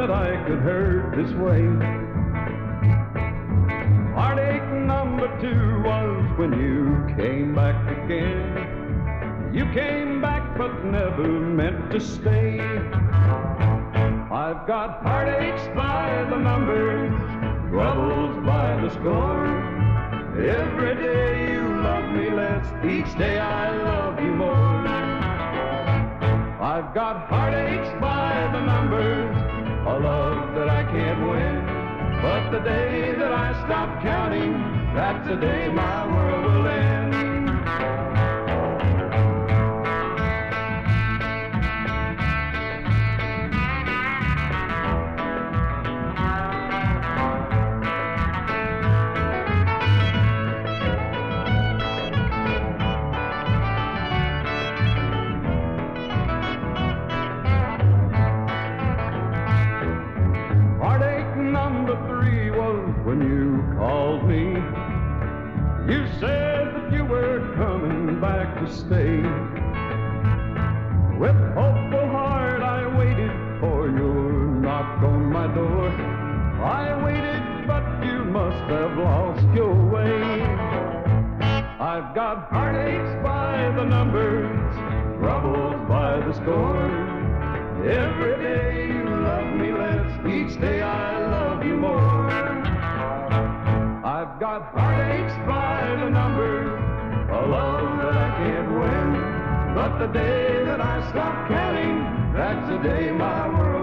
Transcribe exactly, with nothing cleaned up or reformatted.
that I could hurt this way. Heartache number two was when you came back again. You came back but never meant to stay. I've got heartaches by the numbers, troubles by the score. Every day you love me less, each day I love you more. I've got heartaches by the numbers, a love that I can't win. But the day that I stop counting, that's the day my world will end. Number three was when you called me. You said that you were coming back to stay. With hopeful heart I waited for your knock on my door. I waited, but you must have lost your way. I've got heartaches by the numbers, troubles by the score. Every day you love me less, each day I love you more. I've got heartaches by the numbers, a love that I can't win. But the day that I stop counting, that's the day my world